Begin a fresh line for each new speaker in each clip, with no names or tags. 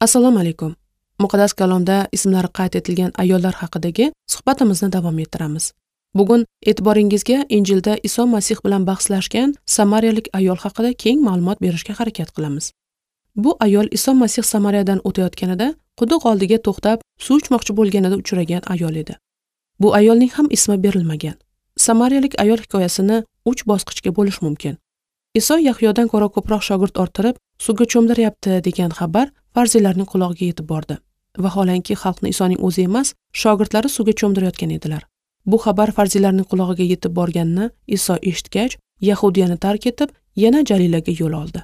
Assalomu alaykum. Muqaddas kalomda ismlari qayd etilgan ayollar haqidagi suhbatimizni davom ettiramiz. Bugun e'tiboringizga Injilda Iso Masih bilan bahslashgan samariyalik ayol haqida keng ma'lumot berishga harakat qilamiz. Bu ayol Iso Masih Samariyadan o'tayotganida quduq oldiga to'xtab suv ichmoqchi bo'lganida uchragan ayol edi. Bu ayolning ham ismi berilmagan. Samariyalik ayol hikoyasini 3 bosqichga bo'lish mumkin. Iso Yahyodan ko'ra ko'proq shogird orttirib, suvga cho'mdiryapti degan xabar farziylarning quloqiga yetib bordi. Vaholanki xalqni Isoning o'zi emas, shogirdlari suvga cho'mdirayotgan edilar. Bu xabar farziylarning quloqiga yetib borganini Iso eshitgach, Yahudiyani tark etib, yana Jalilaga yo'l oldi.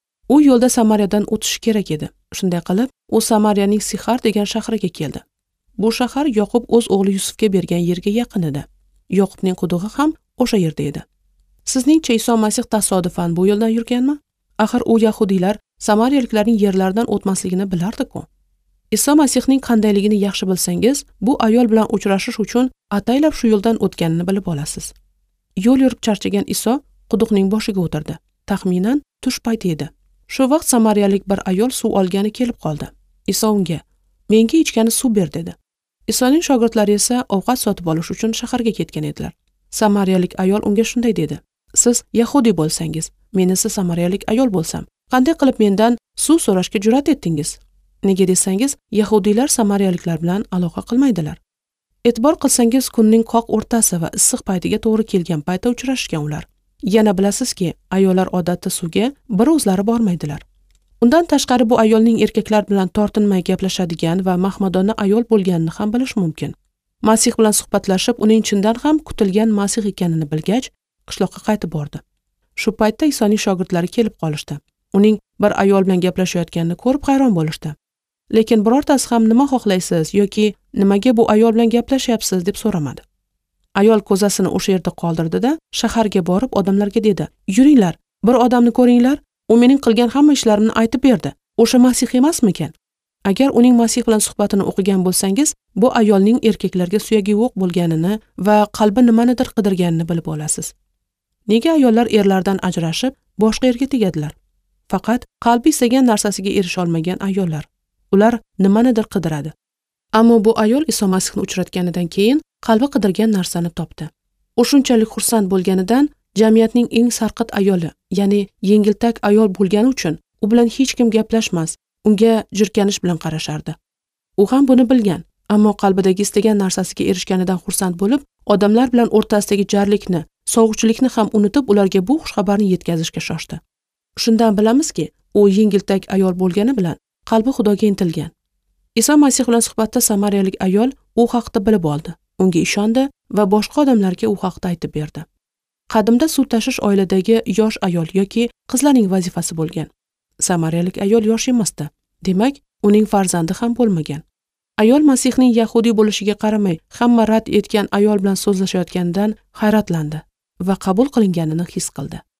U yo'lda Samariyadan o'tishi kerak edi. Shunday qilib, u Samariyaning Sixar degan shahriga keldi. Bu shahar Yoqub o'z o'g'li Yusufga bergan yerga yaqin edi. Yoqubning qudug'i ham o'sha yerda edi. Sizningcha Iso Masih tasodifan bu yo'ldan yurganmi? Axir u yahudiylar samariyaliklarning yerlaridan o'tmasligini bilardi-ku. Iso Masihning qandayligini yaxshi bilsangiz, bu ayol bilan uchrashish uchun ataylab shu yo'ldan o'tganini bilib olasiz. Yo'l yurib charchagan Iso quduqning boshiga o'tirdi. Taxminan tush payti edi. Shu vaqt samariyalik bir ayol suv olgani kelib qoldi. Iso unga: "Menga ichgani suv ber" dedi. Isoning shogirdlari esa ovqat sotib olish uchun shaharga ketgan edilar. Samariyalik ayol unga shunday dedi: "Siz Yahudi bo'lsangiz, men esa samariyalik ayol bo'lsam, qanday qilib mendan suv so'rashga jur'at etdingiz?" Nega desangiz, yahudiylar samariyaliklar bilan aloqa qilmaydilar. E'tibor qilsangiz, kunning qoq o'rtasi va issiq paytiga to'g'ri kelgan paytda uchrashgan ular. Yana bilasizki, ayollar odatda suvga bir o'zlari bormaydilar. Undan tashqari bu ayolning erkaklar bilan tortinmay gaplashadigan va mahmadona ayol bo'lganini ham bilish mumkin. Masih bilan suhbatlashib, uning chindan ham kutilgan Masih ekanini bilgach, qishloqqa qaytib bordi. Shu paytda Isoning shogirdlari kelib qolishdi. Uning bir ayol bilan gaplashayotganini ko'rib hayron bo'lishdi. Lekin birortasi ham nima xohlaysiz yoki nimaga bu ayol bilan gaplashyapsiz deb so'ramadi. Ayol ko'zasini o'sha yerda qoldirdi-da, shaharga borib odamlarga dedi: "Yuringlar, bir odamni ko'ringlar, u mening qilgan hamma ishlarimni aytib berdi. O'sha Masih emasmikan?" Agar uning Masih bilan suhbatini o'qigan bo'lsangiz, bu ayolning erkaklarga suyagi yo'q bo'lganini va qalbi nimanidir qidirganini bilib olasiz. Nega ayollar erlardan ajrashib, boshqa erga tegadilar? Faqat qalbi istagan narsasiga erisha olmagan ayollar. Ular nimanidir qidiradi. Ammo bu ayol Iso Masihni uchratganidan keyin qalbi qidirgan narsani topdi. U shunchalik xursand bo'lganidan jamiyatning eng sarqit ayoli, ya'ni yengiltak ayol bo'lgani uchun u bilan hech kim gaplashmas, unga jirkanish bilan qarashardi. U ham buni bilgan, ammo qalbidagi istagan narsasiga erishganidan xursand bo'lib, odamlar bilan o'rtasidagi jarlikni, sovuqchilikni ham unutib, ularga bu xushxabarni yetkazishga shoshdi. Shundan bilamizki, u yengiltak ayol bo'lgani bilan qalbi Xudoga intilgan. Iso Masih bilan suhbatda samariyalik ayol u haqda bilib oldi, unga ishondi va boshqa odamlarga u haqda aytib berdi. Qadimda suv tashish oiladagi yosh ayol yoki qizlarning vazifasi bo'lgan. Samariyalik ayol yosh emasdi. Demak, uning farzandi ham bo'lmagan. Ayol Masihning Yahudi bo'lishiga qaramay, hamma rad etgan ayol bilan so'zlashayotganidan hayratlandi va qabul qilinganini his qildi.